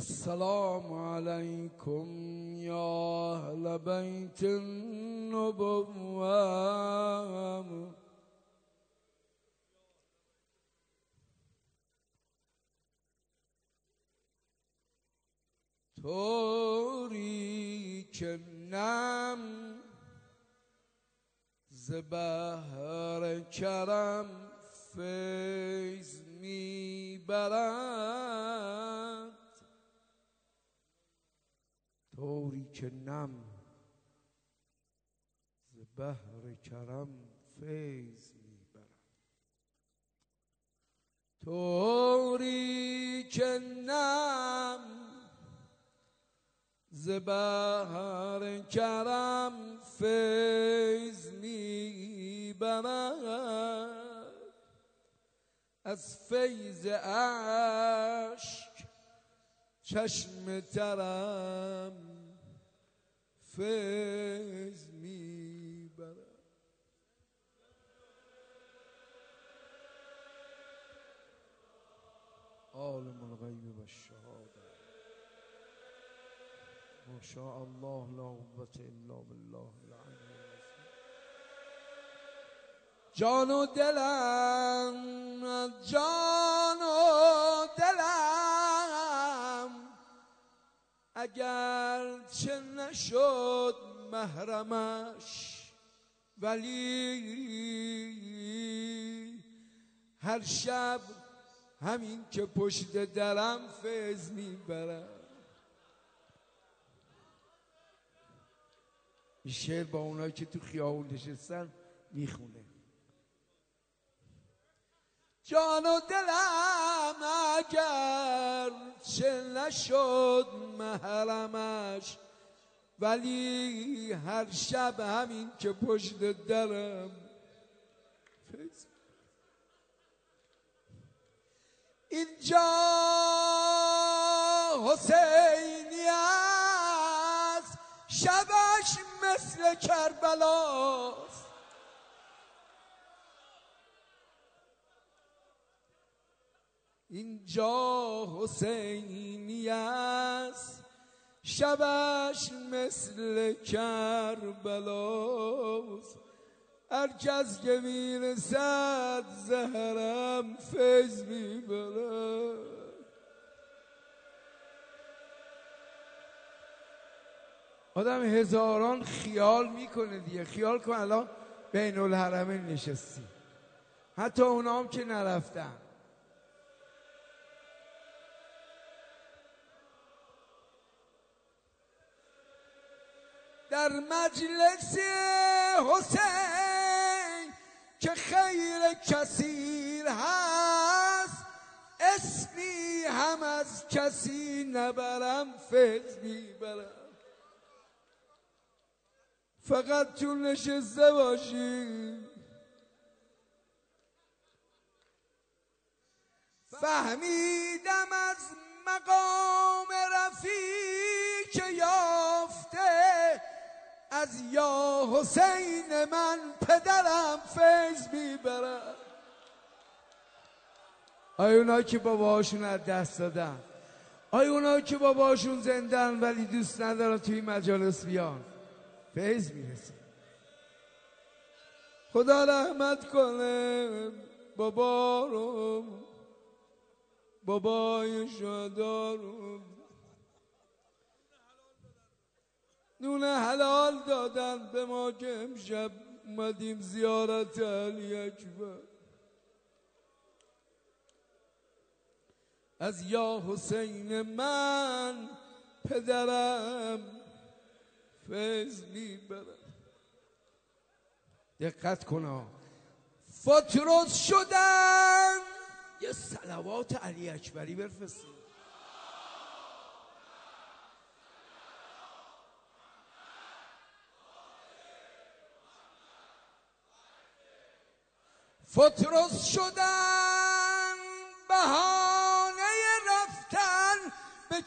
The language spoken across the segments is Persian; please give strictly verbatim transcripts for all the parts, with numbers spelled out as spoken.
السلام عليكم يا أهل بيت النبوة طوری که نم ز بحر کرم فیض میبرد، طوری که نم ز بحر کرم فیض میبرد، طوری که نم ز بحر کرم فیض میبرد، از فیض اشک چشم ترم فیض میبرد. عالم الغیب و الشهاده ما شاء الله لا قوة الا بالله العلی العظیم. جان و دلم جان و دلم اگر چه نشد محرمش، ولی هر شب همین که پشت درم فیض میبرم. این شعر با اونایی که تو خیابون نشستن میخونه. جان و دلم اگر چه نشد محرمش، ولی هر شب همین که پشت درم فیض. اینجا حسینی است، شبش مثل کربلاست. اینجا حسینی است، شبش مثل کربلاست. هر کس که میرسد زهرم فیض میبرد. آدم هزاران خیال میکنه دیگه. خیال کن الان بین الحرمین نشستی، حتی اونا هم که نرفتن. در مجلس حسین که خیر کثیر هست، اسمی هم از کسی نبرم فیض میبرم. فقط تو نشسته باشی فهمیدم از مقام رفیع که یافته، از یا حسین من پدرم فیض میبرم. آیا اونا که باباشون از دست دادن، آیا اونا که باباشون زندن ولی دوست ندارن توی مجالس بیان، فیض میرسه. خدا رحمت کنه بابا رو، بابای شهدا رو. نون حلال دادن به ما که امشب اومدیم زیارت علی اکبر. از یا حسین من پدرم فیض میبرم. دقت کن، فاتروز شدن. یه صلوات علی اکبری بفرستید. فاتروز شدن بهانه رفتن به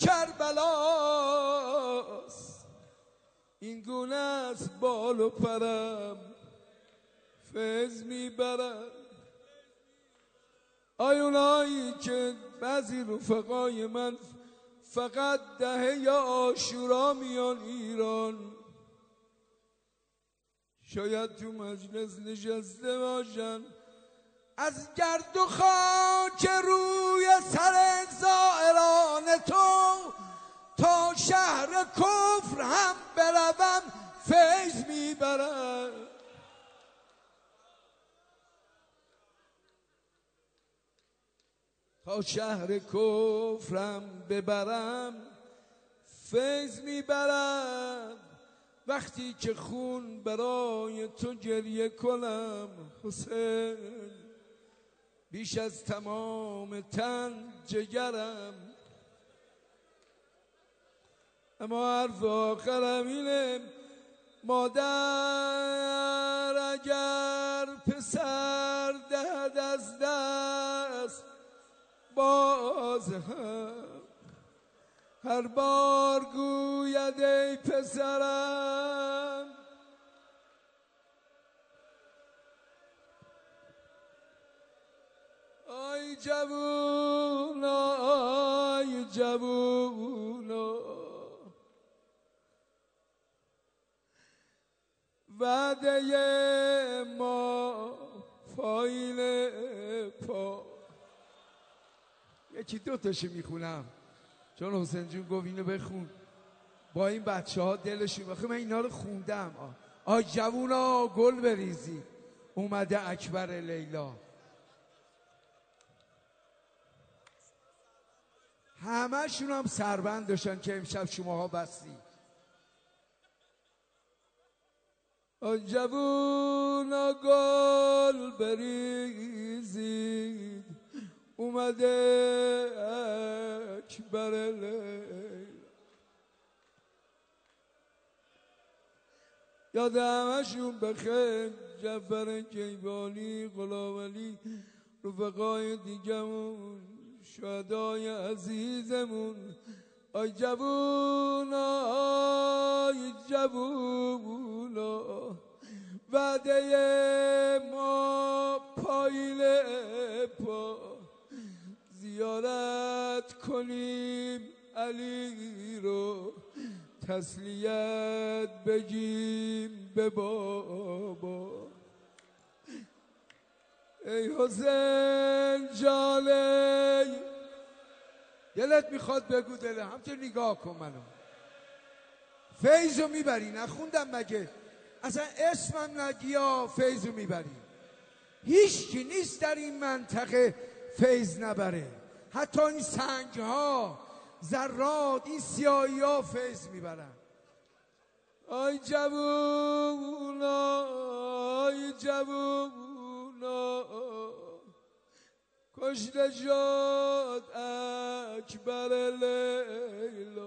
کربلاست. این گونه از بال و پرم فیض میبرن. آی اونایی که بعضی رفقای من فقط دهه عاشورا میان ایران، شاید تو مجلس نشسته باشن، از گرد و خاک روی سر زائران تو تا شهر کفر هم بروم فیض میبرم. تا شهر کفرم ببرم فیض میبرم. وقتی که خون برای تو گریه کنم حسین، بیش از تمام تن جگرم. اما حرف آخرم اینه، مادر اگر پسر دهد از دست باز هم هر بار گوید ای پسرم آی جوونا آی جوونا. وعده ما فایل پا. یکی دو تاشو میخونم چون حسین جون گفت اینو بخون، با این بچه ها دلشون بخون. من اینا رو خوندم. آی جوونا گل بریزی، اومده اکبر لیلا. همه شون هم سربند داشتن که امشب شماها بستی. آی جوونا گل بریزید، اومده اکبر لیلا. یاد همشون بخیر، جعفر کیوانی، غلام علی، رفقای دیگمون، شهدای عزیزمون. آی جوونا آی جوونا، وعده ما پایل پا. زیارت کنیم علی رو، تسلیت بگیم به بابا. ای حسین جالی، دلت میخواد بگو دلم، همچه نگاه کن منو. فیضو میبری، نخوندم مگه؟ اصلا اسمم نگیا فیضو میبری. هیچ کی نیست در این منطقه فیض نبره. حتی این سنگ ها، ذرات، این سیاهی ها فیض میبرن. آی جوونا آی جوونا، کشته شد اکبر لیلا.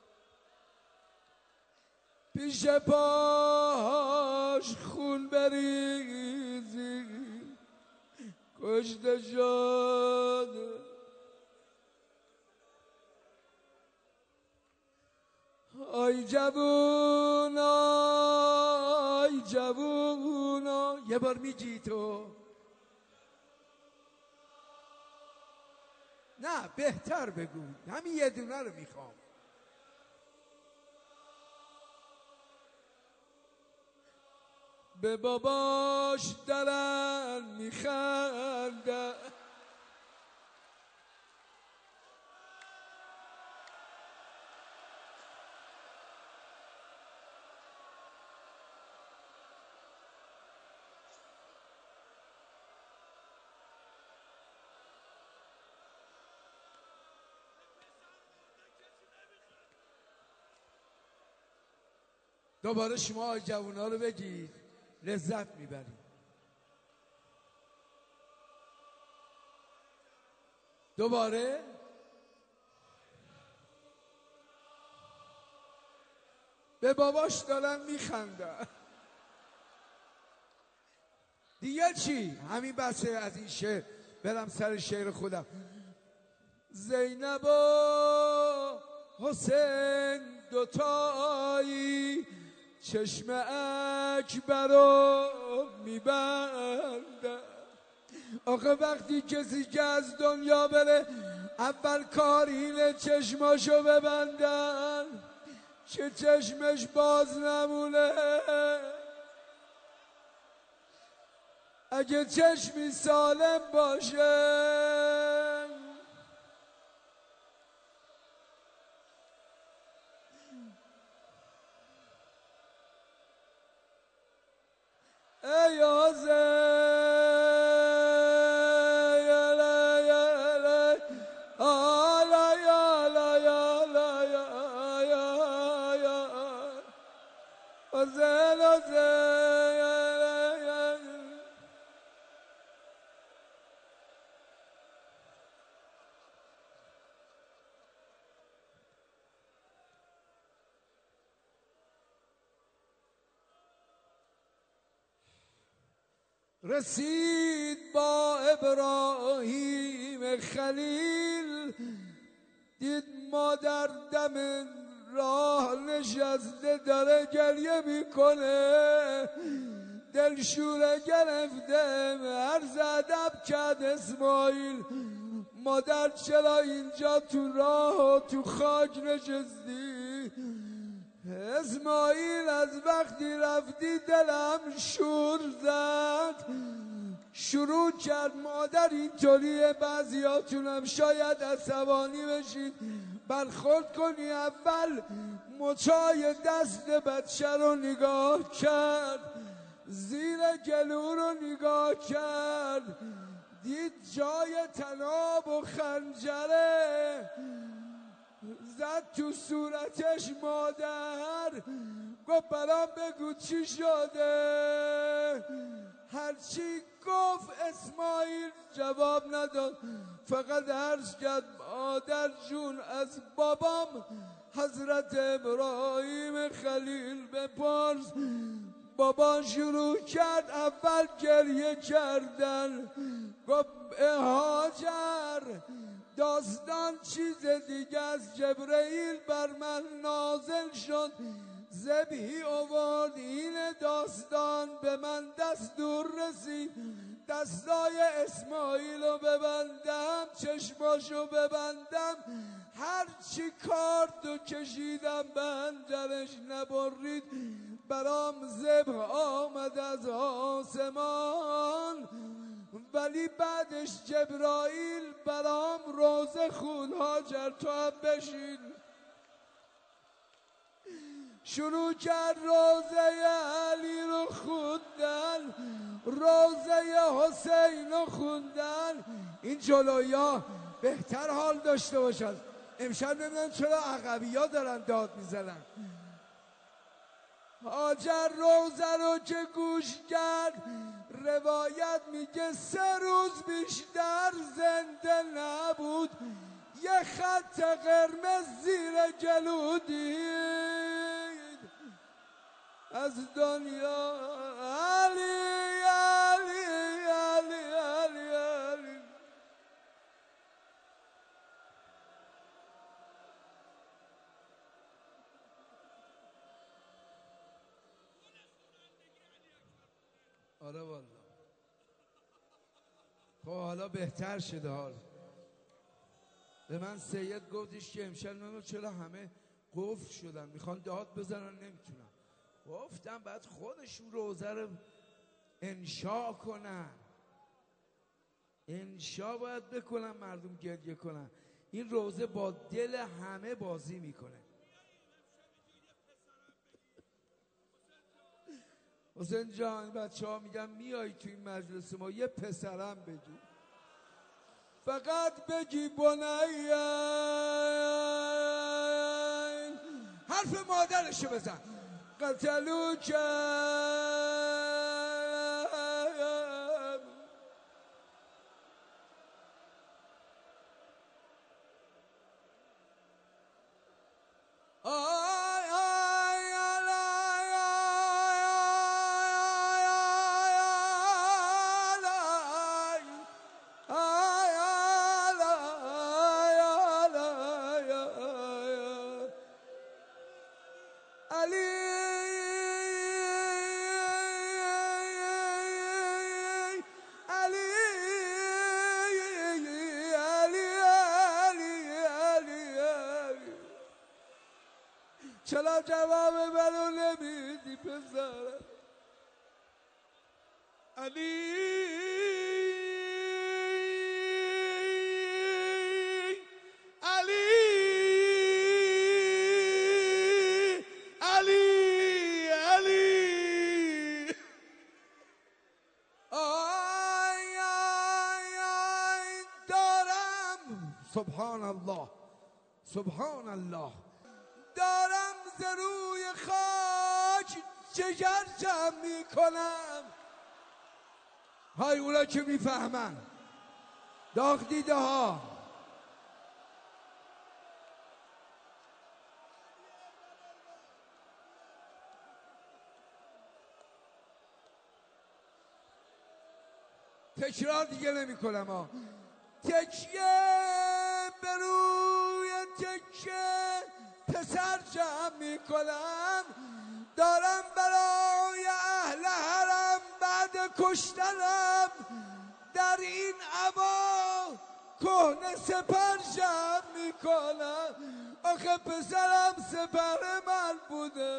پیش پاش خون بریزی، کشته شد. آی جوونا آی جوونا. یه بار میگی تو؟ نه بهتر بگو، همین یه دونه رو میخوام. به باباش دارن میخنده، دوباره شما آی جوونا رو بگید، لذت میبرید. دوباره به باباش دارن میخنده. دیگه چی؟ همین بسه از این شعر. برم سر شعر خودم. زینب و حسین دوتایی چشم اکبر رو میبندن، آخه وقتی کسی که از دنیا بره اول کار اینه چشماشو ببندن که چشمش باز نمونه. اگه چشمی سالم باشه ای رسید با ابراهیم خلیل، دید مادر دم راه نشسته داره گریه میکنه، دلشوره گرفته عرض ادب کرد اسماعیل مادر چرا اینجا تو راه و تو خاک نشستی؟ اسماعیل از وقتی رفتی دلم شور زد، شروع کرد مادر اینطوریه بعضیاتونم شاید عصبانی بشید برخورد کنی. اول مچای دست بچه رو نگاه کرد، زیر گلو رو نگاه کرد، دید جای تناب و خنجره، زد تو صورتش مادر، گفت برام بگو چی شده. هرچی گفت اسماعیل جواب نداد، فقط عرض کرد مادر جون از بابام حضرت ابراهیم خلیل بپرس. بابا شروع کرد اول گریه کردن، گفت هاجر داستان چیز دیگه از جبرئیل بر من نازل شد، ذبحی آورد این داستان به من دستور رسید دستای اسماعیل رو ببندم چشماشو ببندم، هر چی کارت و کشیدم به انجلش نبرید، برام ذبح آمد از آسمان، ولی بعدش جبرائیل برام روزه خون هاجر تو هم بشین. شروع کرد روزه علی رو خوندن، روزه حسین رو خوندن. این جلویا بهتر حال داشته باشن، امشب نمیدونم چرا عقبی ها دارن داد میزنن. هاجر روزه رو که گوش کرد روایت میگه سه روز بیشتر زنده نبود، یه خط قرمز زیر گلو دید از دنیا. علی علی علی علی علی آره والله. خب حالا بهتر شده حال. به من سید گفتش که امشب نمیدونم چرا همه قفل شدن میخوان داد بزنن نمیتونن. گفتم بعد خودشون روزه رو انشا کنن، انشا باید بکنن مردم گریه کنن. این روزه با دل همه بازی میکنه. حسین جان بچه ها میگن میایی تو این مجلس ما یه پسرم بگی، فقط بگی بنیین، حرف مادرشو بزن قتلو کرد. چرا جواب منو نمیدی پسرم؟ علی علی علی علی آی آی آی دارم سبحان الله سبحان الله دارم ز روی خاک جگر جمع میکنم. های اونا که میفهمن داغ دیده ها تکرار دیگه نمی کنم ها. تکیه به روی تکیه پسر جمع می کنم. دارم برای اهل حرم بعد کشتنم در این عبا کهنه سپر جمع می کنم. آخه پسرم سپر من بودم.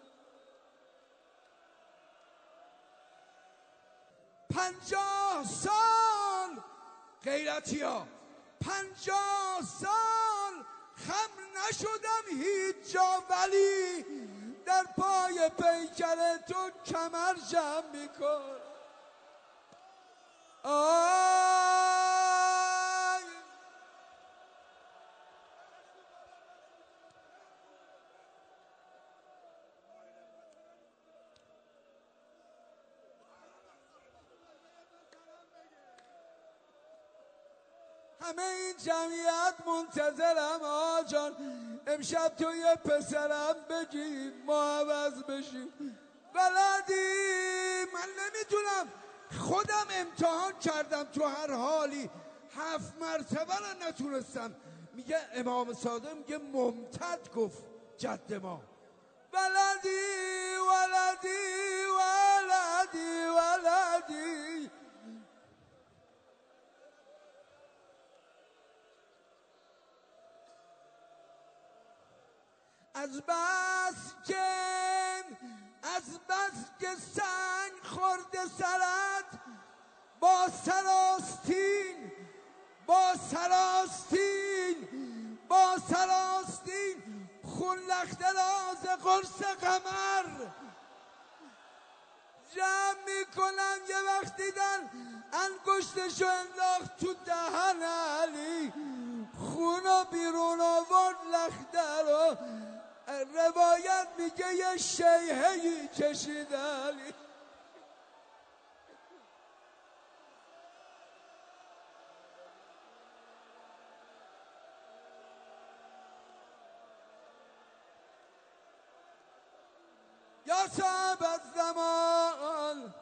پنجاه سال غیرتی ها پنجاه سال خم نشدم هیچ جا، ولی در پای پیکر تو کمر جمع میکن. آی همه این جمعیت منتظرم آجان امشب تو یه پسرم بگی ما عوض بشیم. بلدی من نمیتونم، خودم امتحان کردم تو هر حالی هفت مرتبه رو نتونستم. میگه امام صادق میگه ممتد گفت جد ما. ولدی ولدی ولدی ولدی از بس که از بس که سنگ خورده سرت با سراستین با سراستین با سراستین خون لخته راز قرص قمر جمع میکنن. یه وقت دیدن انگشتشو انداخت تو دهن علی، خونو بیرون آورد لخته رو. روایت میگه یه شیهه‌ای کشید علی. یا صاحب الزمان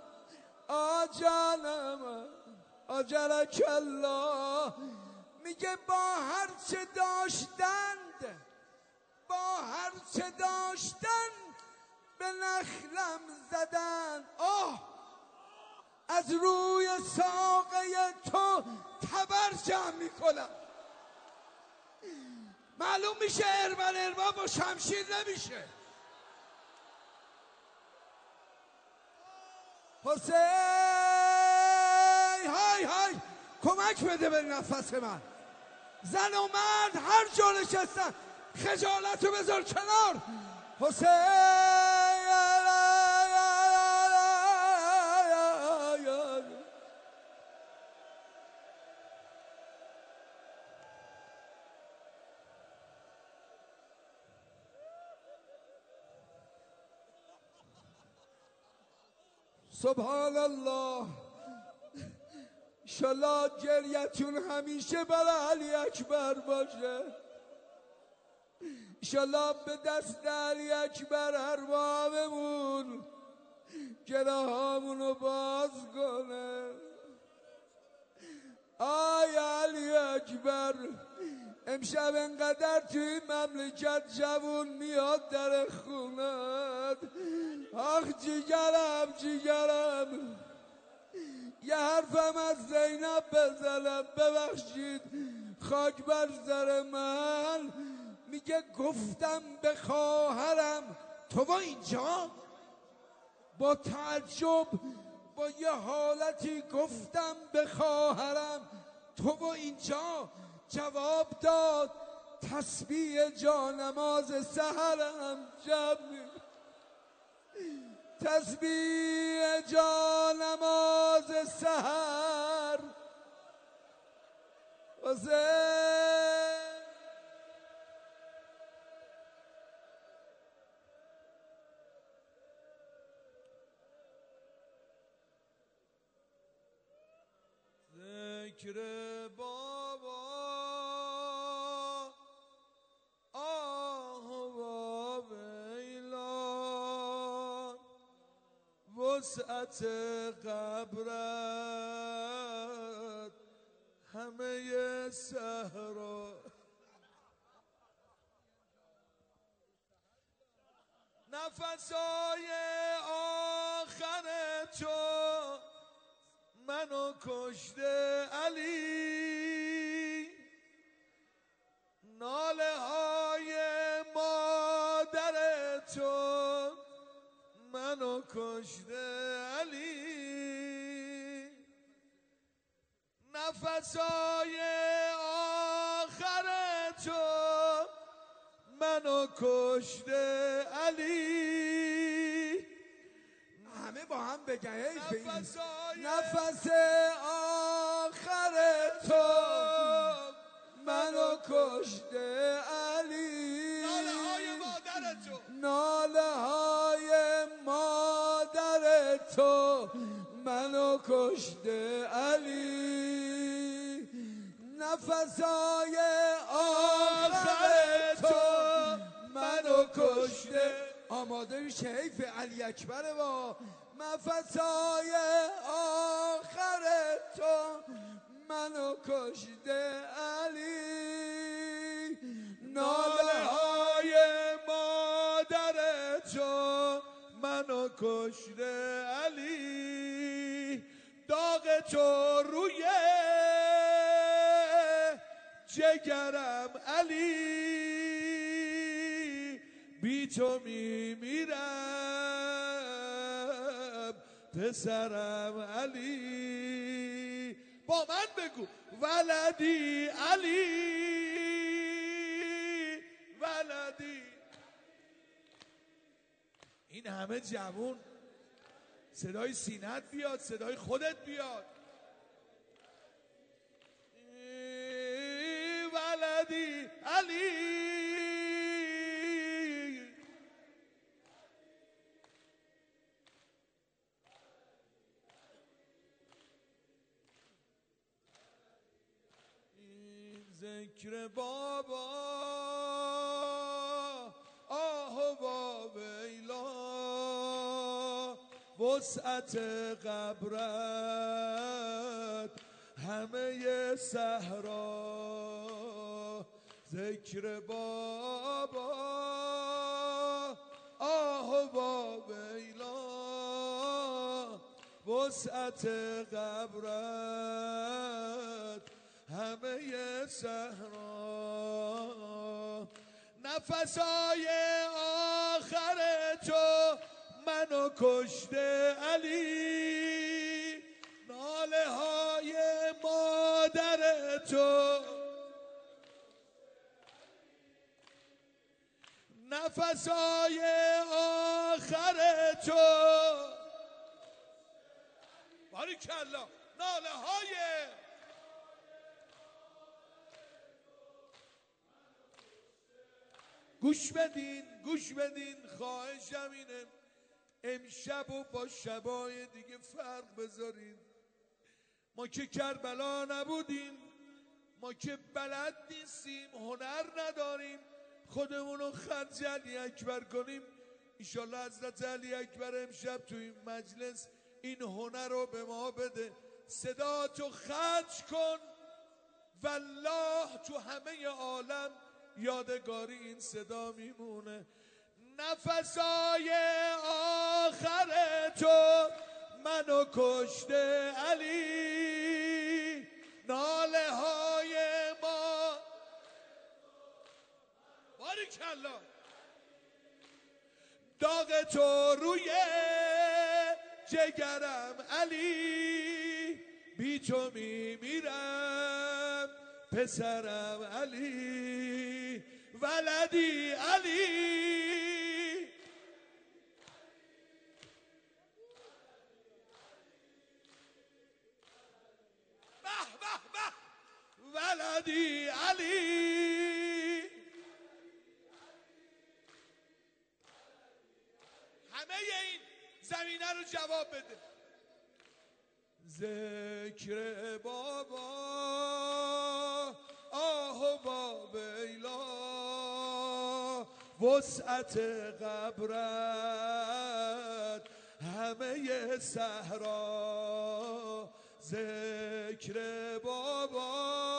آجانم آجرک الله، میگه با هر چه داشتند با هر چه داشتن به نخلم زدن. آه از روی ساقه تو تبر جمع میکنم. معلوم میشه ارمن ارمن با شمشیر نمیشه. حسین های های کمک بده به نفس من. زن و مرد هر جا نشستن خجالتو بذار کنار. حسین سبحان الله. انشالله گریتون همیشه برای علی اکبر باشه. انشالله به دست علی اکبر اربابمون گناهامونو باز کنه. آی علی اکبر امشب انقدر توی مملکت جوون میاد در خونت. آخ جیگرم جیگرم یه حرفم از زینب بزنم، ببخشید خاک بر سر من. میگه گفتم به خواهرم تو با اینجا، با تعجب با یه حالتی گفتم به خواهرم تو با اینجا، جواب داد تسبیح جانماز سحرم جمع، تسبیح جانماز سحر حسین. ذکر بابا آه و ویلان، وسعت قبرت همه صحرا، نفسای آخر تو منو کشته علی، ناله های مادر تو منو کشته علی، نفسای آخر تو منو کشته علی. همه با هم بگن نفس آخر تو منو کشته علی، ناله های مادر تو، ناله های مادر تو منو کشته علی، نفسای آخر تو منو کشته. آماده میشه حیف علی اکبره با نفسای آخر تو منو کشته علی، ناله های مادر تو منو کشته علی، داغ تو روی جگرم علی، بی تو میمیرم پسرم علی. با من بگو ولدی علی ولدی. این همه جوون صدای سینت بیاد، صدای خودت بیاد. ولدی علی. ذکر بابا آه و ویلا، وسعت قبرت همه صحرا، ذکر بابا آه و ویلا، وسعت قبرت همه صحرا، نفسای آخر تو منو کشته علی، ناله های مادر تو، نفسای آخر تو، باریکلا، ناله های گوش بدین گوش بدین خواهشم اینه امشب و با شبای دیگه فرق بذارین. ما که کربلا نبودیم، ما که بلد نیستیم، هنر نداریم خودمونو خرج علی اکبر کنیم. ایشالله حضرت علی اکبر امشب تو این مجلس این هنر رو به ما بده. صدا تو خرج کن، والله تو همه عالم یادگاری این صدا میمونه. نفسای آخر تو منو کشته علی، ناله های ما ماشاءالله. داغ تو روی جگرم علی، بی تو میمیرم پسرم علی، ولدی علی. به به به ولدی علی. همه این زمینه رو جواب بده. ذکر بابا آه و بابیلا، وسعت قبرت همه صحرا. ذکر بابا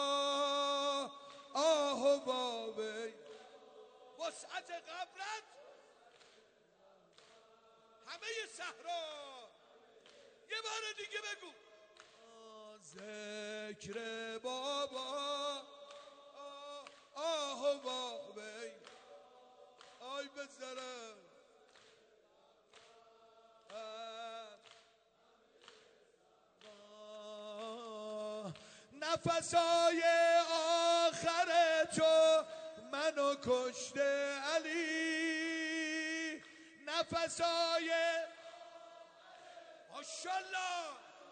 آه و بابیلا، وسعت قبرت همه صحرا. یه بار دیگه بگو. ذکر بابا آه, آه و بابی آی بذارم نفسای آخر تو منو کشته علی، نفسای ماشاءالله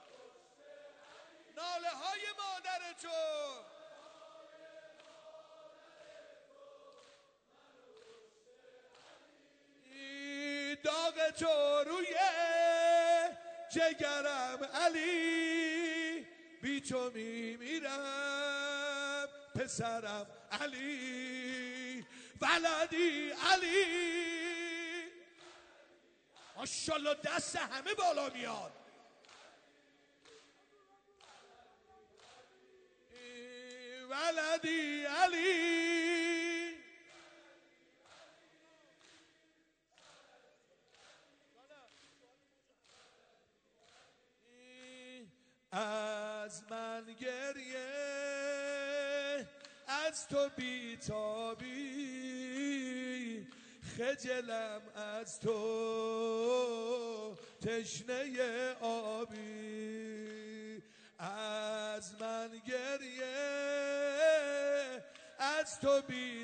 ناله های مادر تو. داغ تو روی جگرم علی، بی تو میمیرم پسرم علی، ولدی علی. ماشاءالله دست همه بالا میاد. ولدی علی. از من گریه از تو بیتابی، خجلم از تو تشنه آبی. از من گریه از تو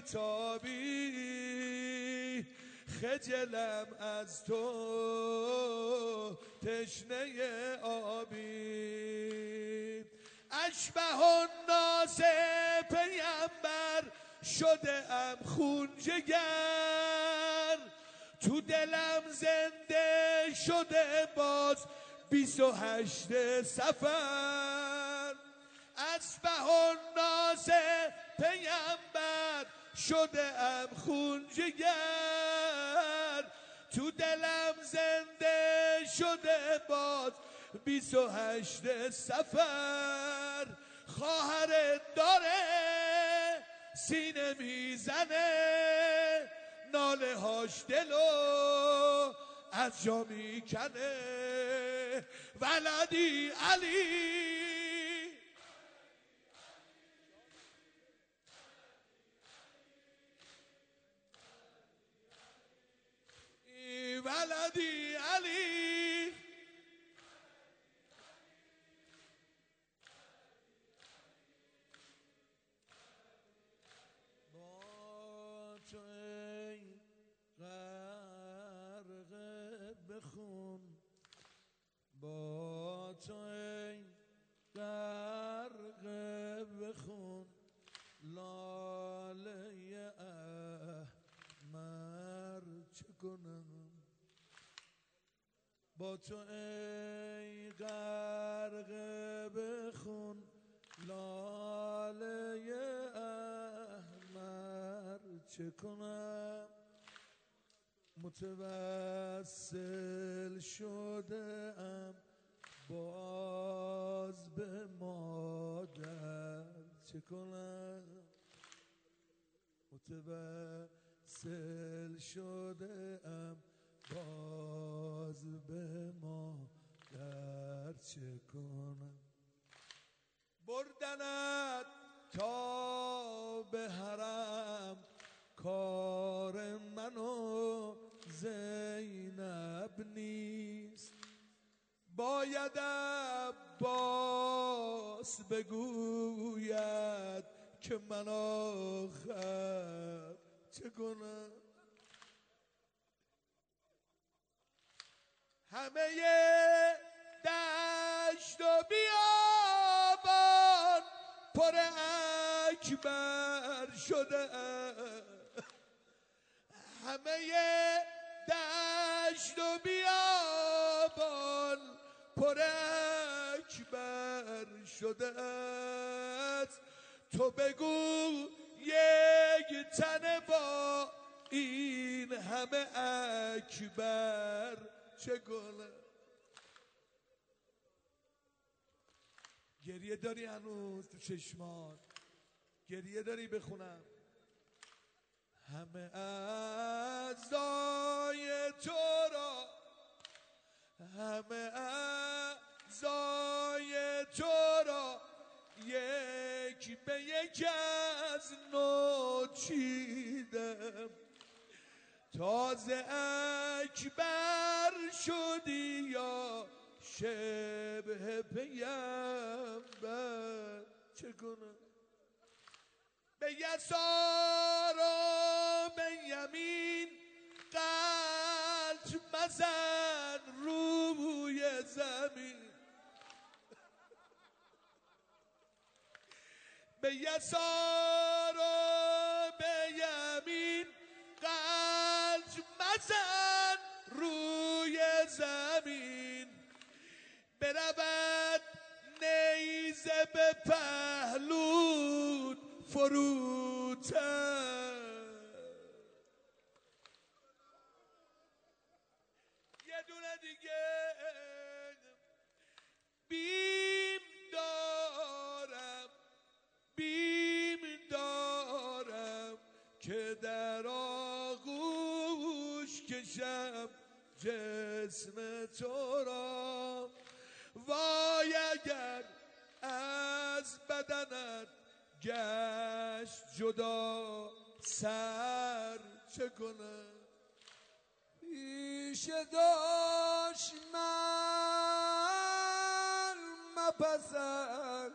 بیتابی، خجلم از تو تشنه آبی. اشبه الناس پیمبر شده ام خون جگر، تو دلم زنده شده باز بیست و هشت صفر. اشبه الناس پیمبر شده ام خون جگر، تو دلم زنده شده باز بیست و هشت صفر. خواهرت داره سینه میزنه، ناله هاش دلو از جا میکنه، ولدی علی. ولدی علی. با تو ای غرقه بخون، با تو ای غرقه بخون، لاله احمر چه کنم. با تو ای غرقه بخون، لاله احمر چه کنم. متوسل شده ام باز به مادر چه کنم. متوسل شده ام باز به مادر چه کنم. بردنت تا به حرم کار من و زینب نیست. باید عباس بگوید که من آخر چه کنم. همه دشت و بیابان پر اکبر شده، همه دشت و بیابان پر اکبر شده است. تو بگو یک تن با این همه اکبر چه کنه. گریه داری هنوز تو چشمان، گریه داری بخونم. همه اعضای تو را، همه اعضای تو را یک به یک از نو چیدم. تازه اکبر شدی یا شبه پیمبر چه کنم. به یسار و به یمین قلب مزن روی زمین. به یسار و به یمین قلب مزن روی زمین. برود نیزه به پهلود فروتر. یه دونه دیگه بیم دارم، بیم دارم که در آغوش کشم جسم تو را. وای اگر از بدنت گشت جدا سر چه کنم. پیش دشمن مپسند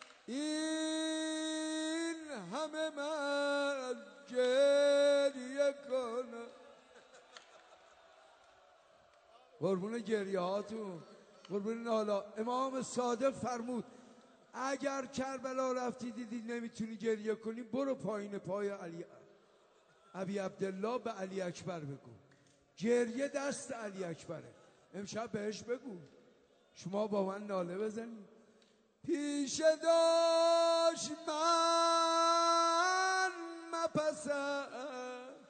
این همه من گریه کنم. قربون گریه هاتون، قربون نالا. امام صادق فرمود اگر کربلا رفتی دیدی نمیتونی گریه کنی برو پایین پای علی ابی عبدالله به علی اکبر بگو. گریه دست علی اکبره. امشب بهش بگو شما با من ناله بزنید. پیش دشمن مپسند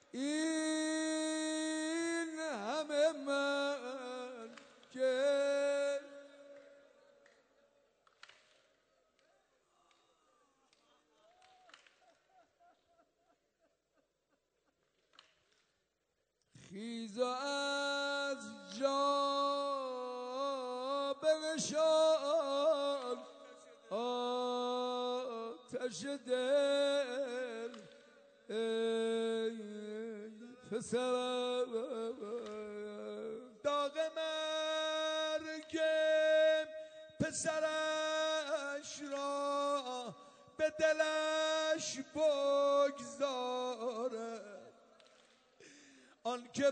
این همه من که خیز از جا بنشان آتش دل ای پسرم. داغ مرگ پسرش را به دلش بگذارد. آن که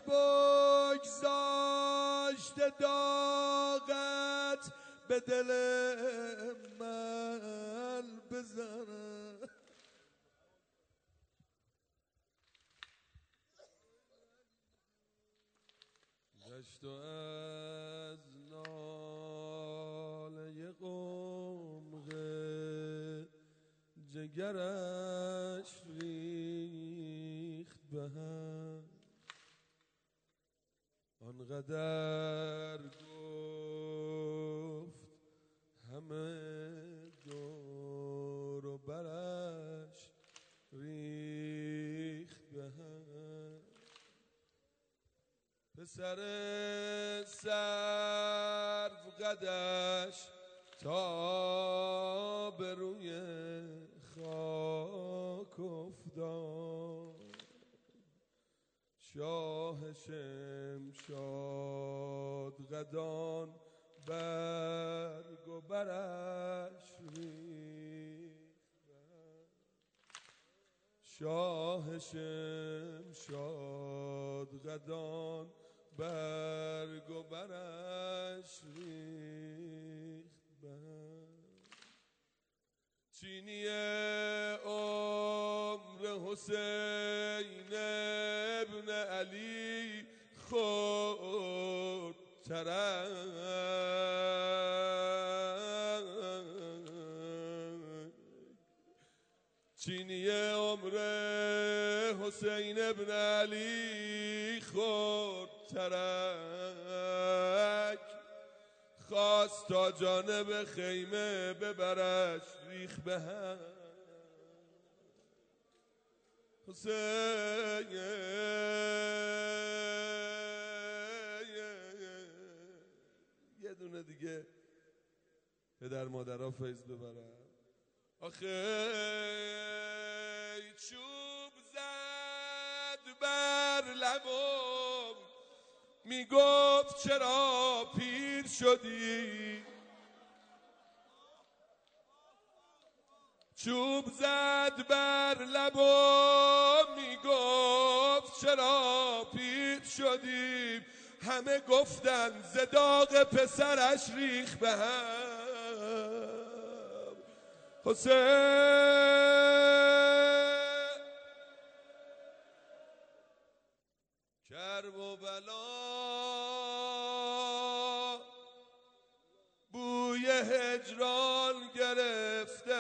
بگذاشته داغت به دل من بزنه. گشت و از ناله قمقه جگرش ریخت به هم. آنقدر گفت همه دور و برش ریخت به هم. پسر سرو قدش تا به روی خاک افتاد. شاه شمشاد قدان برگ و برش ریخت، شاه شمشاد قدان برگ و برش ریخت بر چینی عمر حسین ابن علی خود ترک، چینی عمر حسین ابن علی خود ترک، خواست تا جانب خیمه ببرش ریخ به هم. حسین یه دونه دیگه پدر مادرها فیض ببرن. آخه چوب زد بر لبم میگفت چرا پیر شدی، چوب زد بر لبم میگفت چرا پیر شدی، همه گفتن ز داغ پسرش ریخ به هم. حسین کرب و بلا بوی هجران گرفته،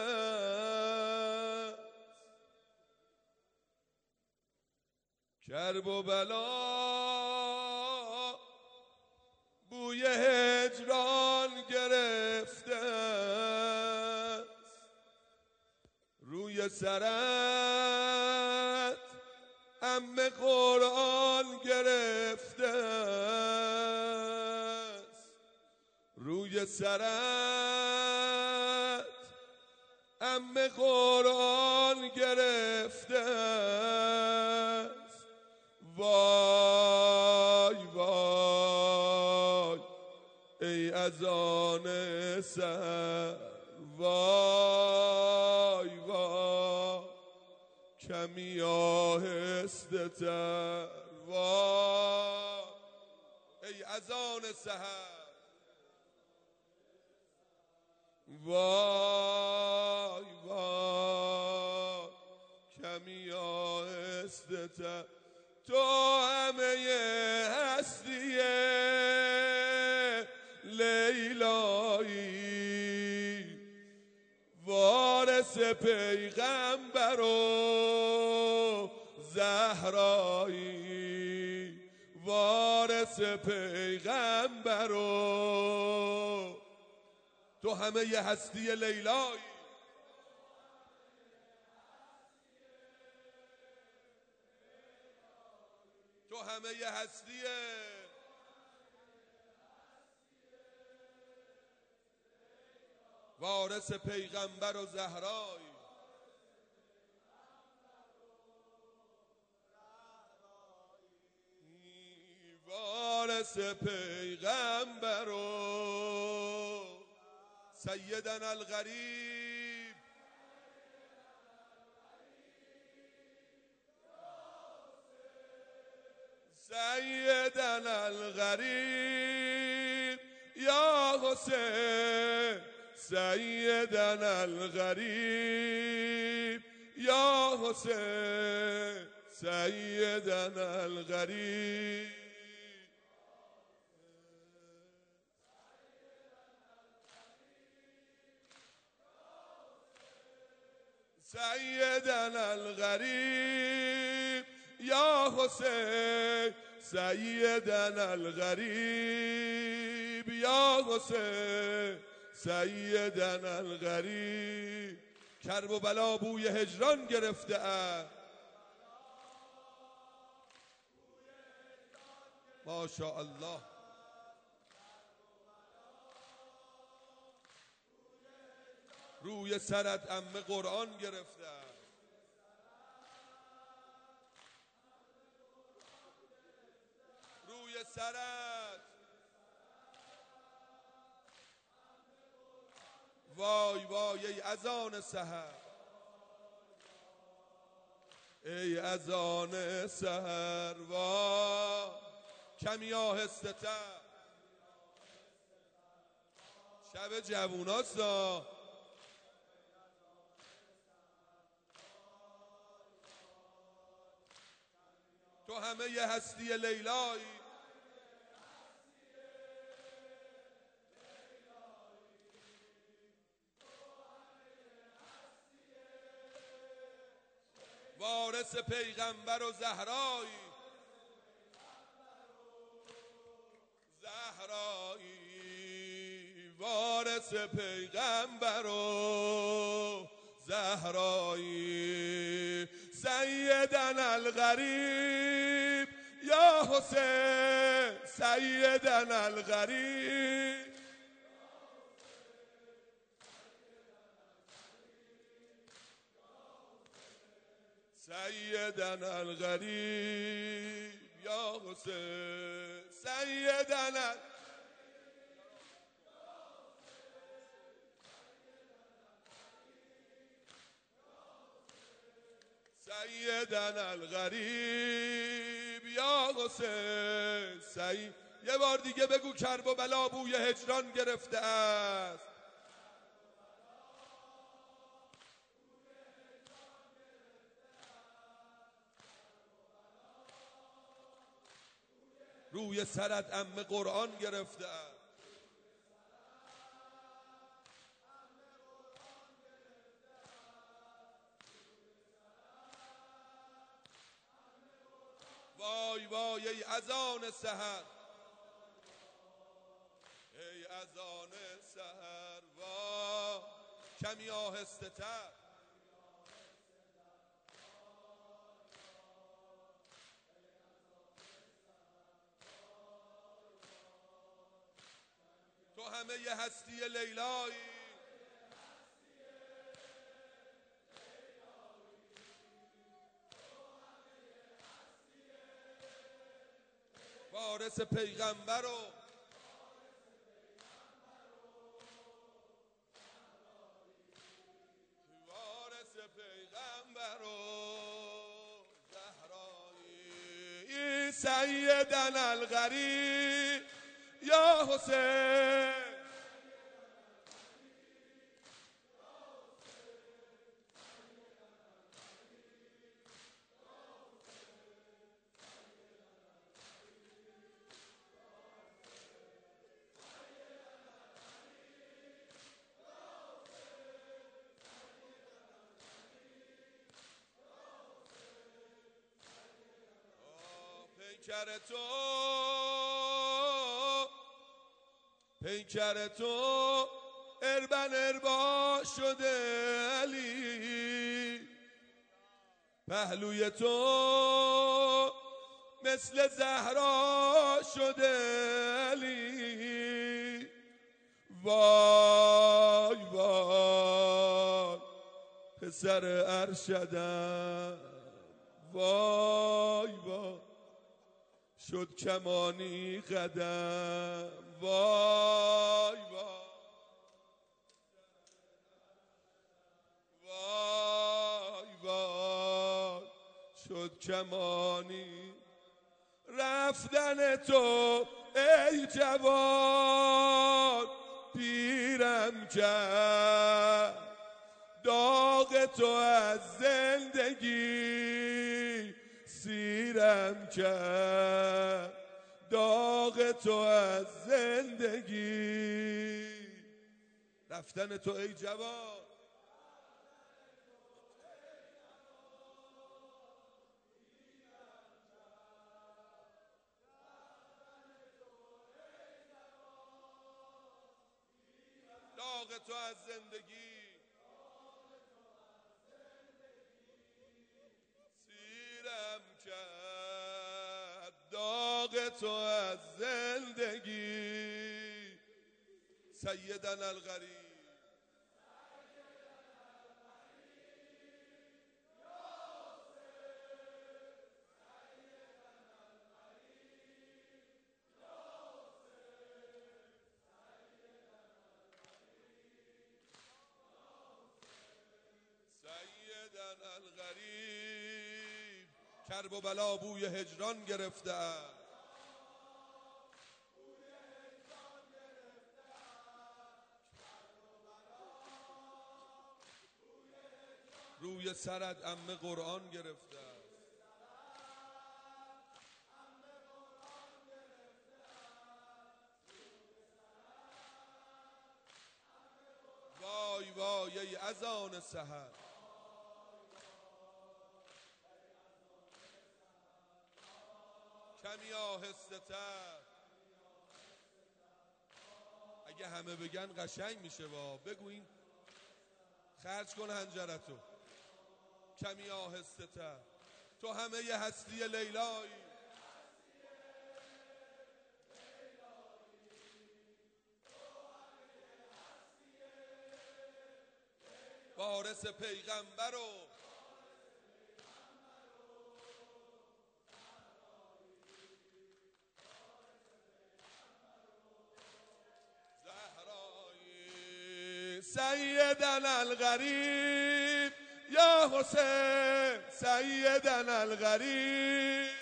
کرب و بلا بوی هجران گرفته، روی سرت ام قرآن گرفته است، روی سرت ام قرآن گرفته است. وای وای ای اذان سحر، وای وای کمی آهسته تر، وای ای اذان سحر، وای وای کمی آهسته تر. تو همه هستی لیلایی، وارث پیغمبر و زهرایی، وارث پیغمبر و تو همه ی هستی لیلایی، تو همه ی هستی وارث پیغمبر و زهرایی. وارث پیغمبر و سیدنا الغریب، سیدنا الغریب یا حسین، سیدنا الغریب یا حسین، سیدنا الغریب. سیدنا الغریب یا حسین، سیدنا الغریب یا حسین، سیدنا الغریب. کرب و بلا بوی هجران گرفته است، ماشاء الله. روی سرت ام قرآن گرفته، وای وای ای اذان سحر، ای اذان سحر، وای کمی آهسته تر، شب جووناستا، تو همه ی هستی لیلایی، وارث پیغمبر و زهرایی، زهرایی وارث پیغمبر و زهرایی، سیدنا الغریب یا حسین، سیدنا الغریب، سیدنا الغریب یا حسین، سیدنا سیدنا الغریب یا حسین، سید یه بار دیگه بگو کرب و بلا بوی هجران گرفته است، روی سرت ام قرآن گرفته است، وای وای ای اذان سحر، ای اذان سحر، وای کمی آهسته تر، تو همه ی هستی لیلایی، وارث پیغمبر و وارث پیغمبر و زهرایی، سیدنا الغریب یا حسین، پیکر تو پیکر تو اربن اربا شده علی، پهلوی تو مثل زهرا شده علی، وای وای پسر ارشدم، وای وای شد کمانی قدم، وای وای وای وای شد کمانی، رفتن تو ای جوان پیرم کرد، داغ تو از زندگی سیرم کرد، داغ تو از زندگی، رفتن تو ای جوان، داغ تو از زندگی سیرم کرد، داغ تو از زندگی، سیدنا الغریب کرب و بلا بوی هجران گرفته است. روی سرت عمه قرآن گرفته است. وای وای ای اذان سحر، کمی آهسته تر. اگه همه بگن قشنگ میشه. با بگو این خرج کن هنجرتو. کمی آهسته تر. تو همه ی هستی لیلایی، وارث پیغمبر و زهرایی. سیدنا الغریب یا حسین، سیدنا الغریب.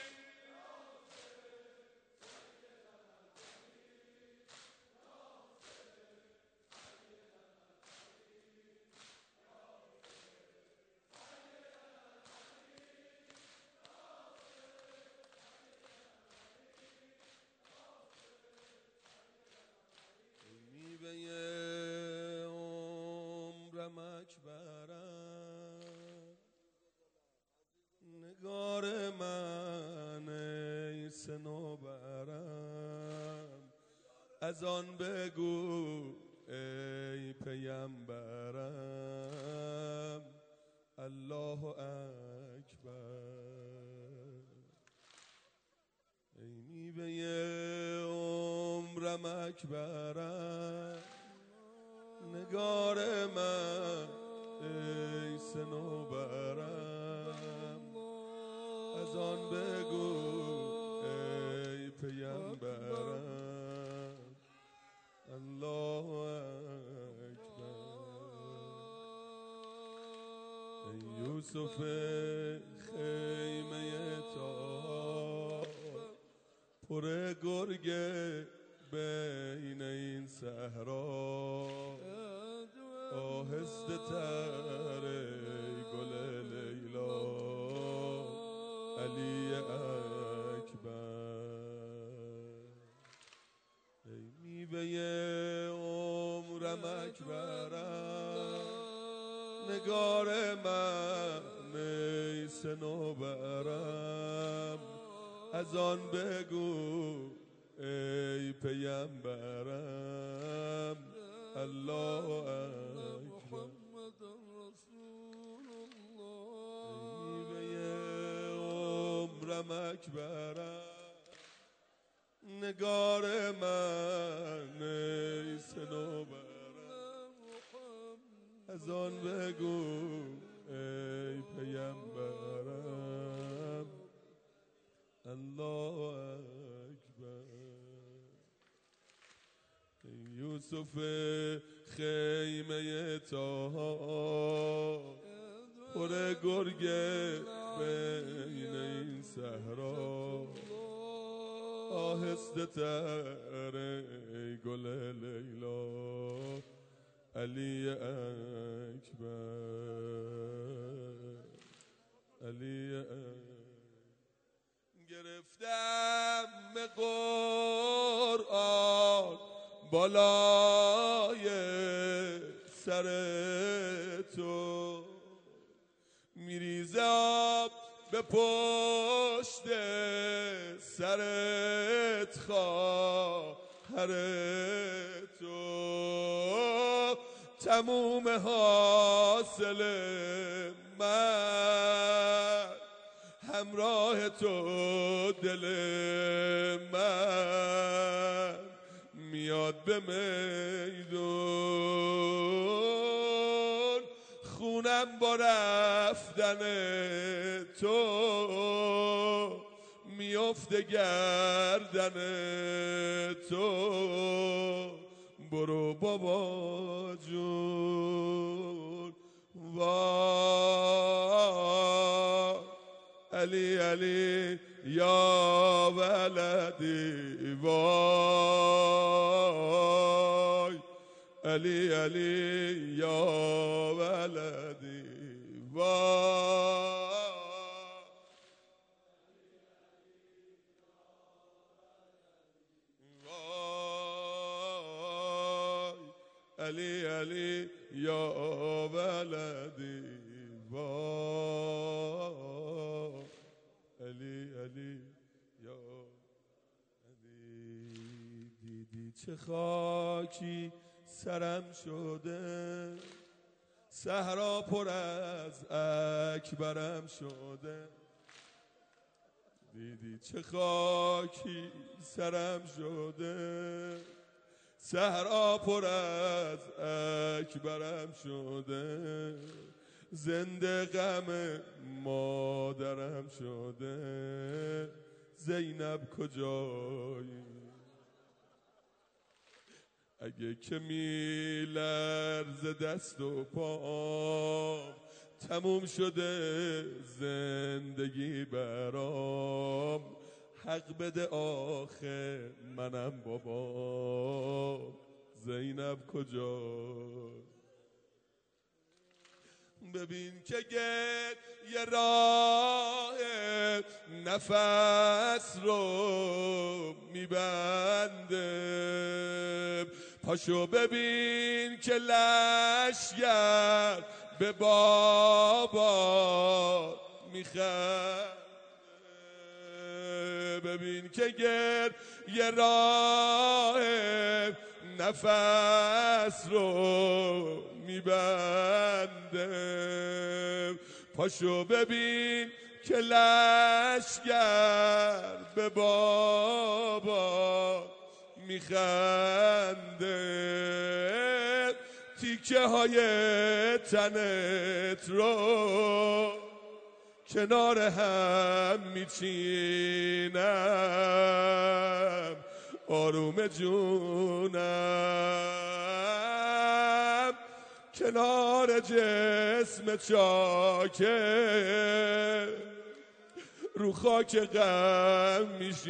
میوه عمرم اکبرم، نگار من ای صنوبرم. از آن بگو ای پیمبرم، الله اکبر. ای میوه عمرم اکبرم، نگار من ای صنوبرم. از آن بگو ای پیمبرم، الله اکبر. ای یوسف خیمه تا، پر گرگ بین این صحرا. آهسته تر ای گل لیلا، علی اکبر. ای میوه عمرم اکبرم، نگار من ای صنوبرم. از آن بگو ای پیمبرم، الله اکبر. میوه عمرم اکبرم، نگار من ای صنوبرم. از آن بگو ای پیمبرم، الله اکبر. یوسف خیمه تاها، پر گرگ بین این صحرا. آهسته تر ای گل لیلا، علی اکبر، علی اکبر. گرفتم به قرآن بالای سر تو، میریزه آب به پشت سرت خواهر تو. تموم حاصل من همراه تو، دل من میاد به میدون. خونم با رفتن تو میفته گردن تو. برو بابا جون، وای علی علی یا ولدی وای علی علی یا ولدی وای علی علی یا ولدی وای علی علی یا علی دیدی چه خاکی سرم شده صحرا پر از اکبرم شده دیدی چه خاکی سرم شده صحرا پر از اکبرم شده زنده غم مادرم شده زینب کجایی اگه که می لرز دست و پام تموم شده زندگی برام حق بده آخه منم بابا زینب کجا ببین که یه راه نفس رو میبنده پاشو ببین که لشگر به بابا میخنده ببین که گر یه راه نفس رو میبنده پاشو ببین که لشگر به بابا میخنده تیکه های تنت رو کنار هم میچینم آروم جونم کنار جسم چاکه رو خاک غم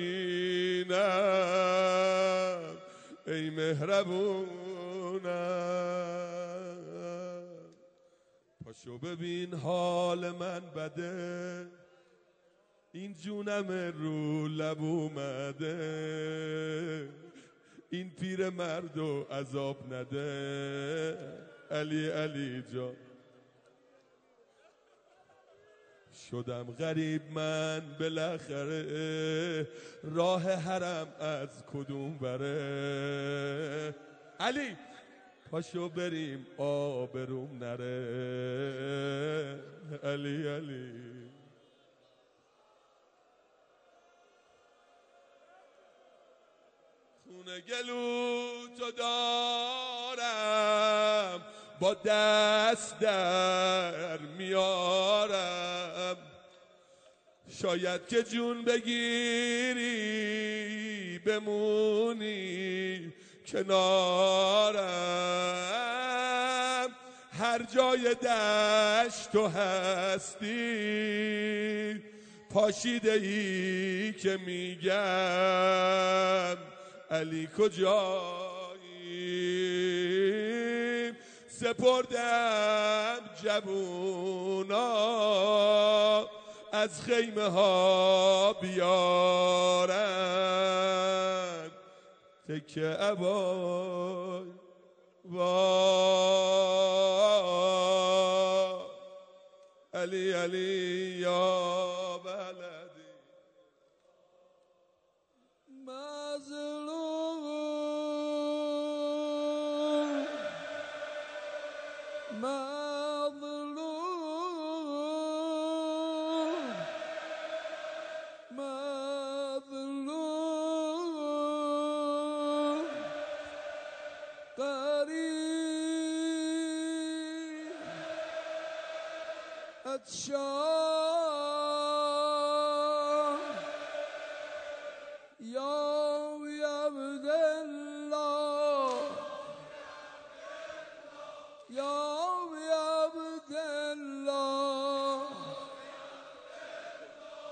میشینم ای مهربونم پاشو ببین حال من بده این جونم رو لب اومده این پیر مردو عذاب نده علی علی جان شدم غریب من بالاخره راه حرم از کدوم بره علی پاشو بریم آبروم نره علی علی خونه گلو تو دارم با دست در میارم شاید که جون بگیری بمونی کنارم هر جای دشت تو هستی پاشیده ای که میگم علی کجایی سپردم جوونا از خیمه ها بیارن تکه عبای وای علی علی یا بلدی مظلوم مظلوم مظلوم قریب اتشان یا عبدالله یا عبدالله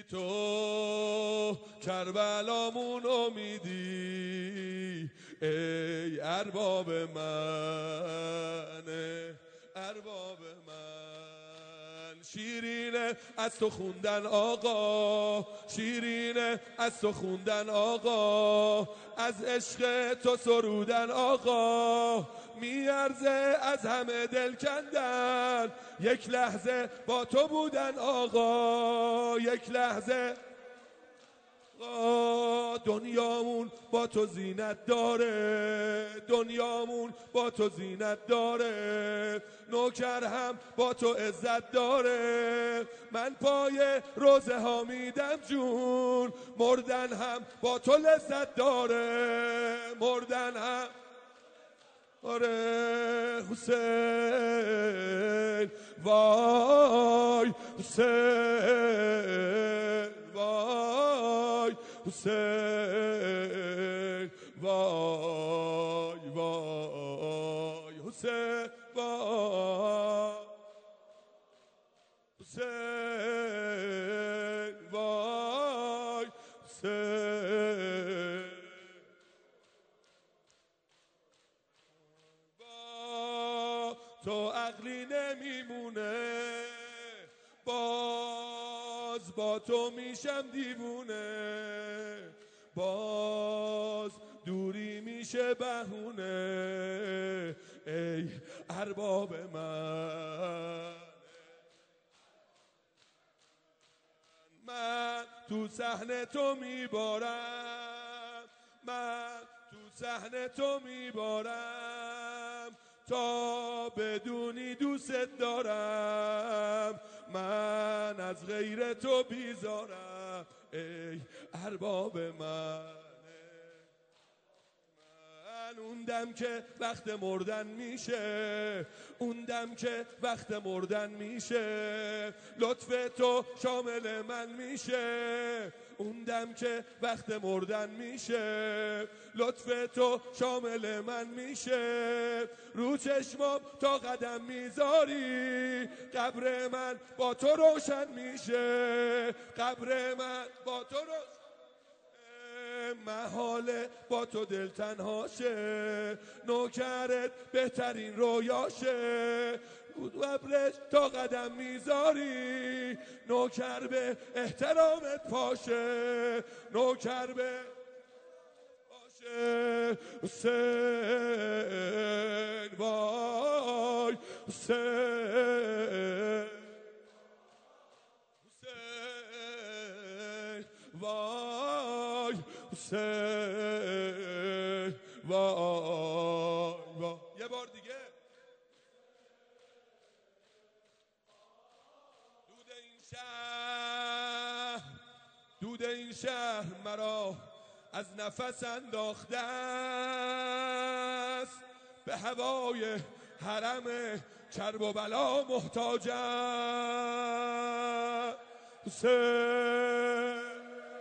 تو کربلامون امیدی ای ارباب من ارباب من شیرینه از تو خوندن آقا شیرینه از تو خوندن آقا از عشق تو سرودن آقا میارزه از همه دل کندن یک لحظه با تو بودن آقا یک لحظه دنیامون با تو زینت داره دنیامون با تو زینت داره نوکر هم با تو عزت داره من پای روزه ها میدم جون مردن هم با تو لذت داره مردن هم آره حسین وای حسین وای حسین وای وای حسین وای حسین وای حسین با تو عقلی نمیمونه باز با تو میشم دیوونه باز دوری میشه بهونه ای ارباب من من تو صحنه تو میبارم من تو صحنه تو میبارم تا بدونی دوست دارم من از غیر تو بیزارم ای ارباب من من اون دم که وقت مردن میشه اون دم که وقت مردن میشه لطف تو شامل من میشه اون دم که وقت مردن میشه لطف تو شامل من میشه رو چشمام تا قدم میذاری قبر من با تو روشن میشه قبر من با تو روشن محاله با تو دل تنهاشه نوکرت بهترین رویاشه قبرش تا قدم میذاری نوکر به احترامت پاشه نوکر به پاشه حسین وای حسین حسین وای حسین وای وای یه بار دیگه دود این شهر دود این شهر مرا از نفس انداخته است به هوای حرم کرب و بلا محتاجم حسین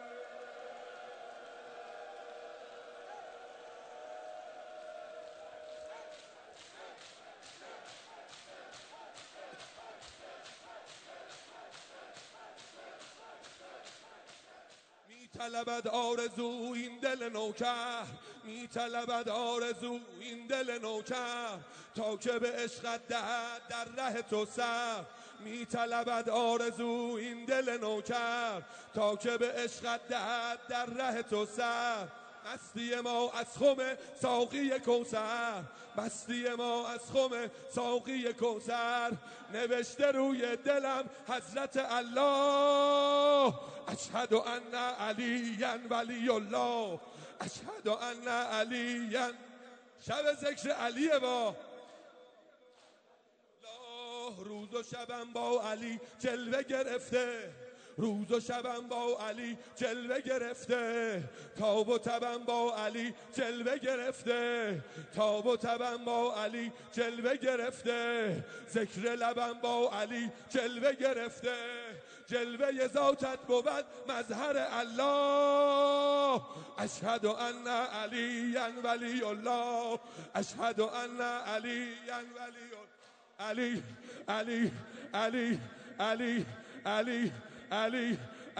طلبد آرزو این دل نوکر می طلبد آرزو این دل نوکر تا که به عشقت دهد در ره تو سر می طلبد آرزو این دل نوکر تا که به عشقت دهد در ره تو سر مستی ما از خم ساقی کوثر مستی ما از خم ساقی کوثر نوشته روی دلم حضرت الله اشهد ان علی ولی الله اشهد ان علی شب ذکر علیه با روز و شبم با علی جلوه گرفته روز و شبم با علی جلوه گرفته تاب و تبم با علی جلوه گرفته تاب و تبم با علی جلوه گرفته ذکر لبم با علی جلوه گرفته جلوه ذاتت بود مظهر الله اشهد ان علی ولی الله اشهد ان علی ولی علی علی علی علی علی علی